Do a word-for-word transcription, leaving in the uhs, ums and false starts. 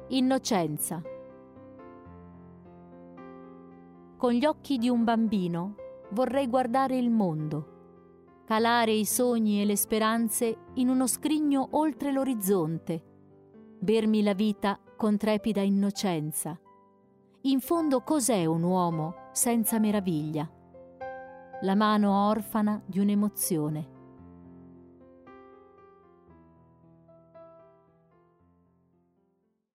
Innocenza. Con gli occhi di un bambino vorrei guardare il mondo, calare i sogni e le speranze in uno scrigno oltre l'orizzonte, bermi la vita con trepida innocenza. In fondo cos'è un uomo senza meraviglia? La mano orfana di un'emozione.